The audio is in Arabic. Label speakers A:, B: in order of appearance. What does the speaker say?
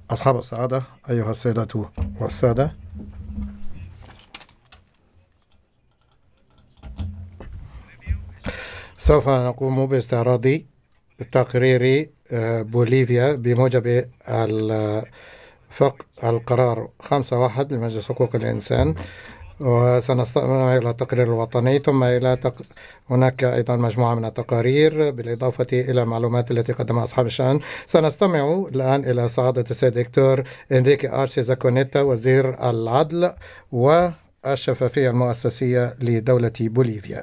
A: أصحاب السعادة، أيها السيدات والسادة، سوف نقوم باستعراض تقرير بوليفيا بموجب القرار 5.1 لمجلس حقوق الإنسان، وسنستمع إلى التقرير الوطني ثم هناك أيضا مجموعة من التقارير بالإضافة إلى المعلومات التي قدمها أصحاب الشأن. سنستمع الآن إلى سعادة السيد دكتور إنريكي أرشي زاكونيتا، وزير العدل والشفافية المؤسسية لدولة بوليفيا.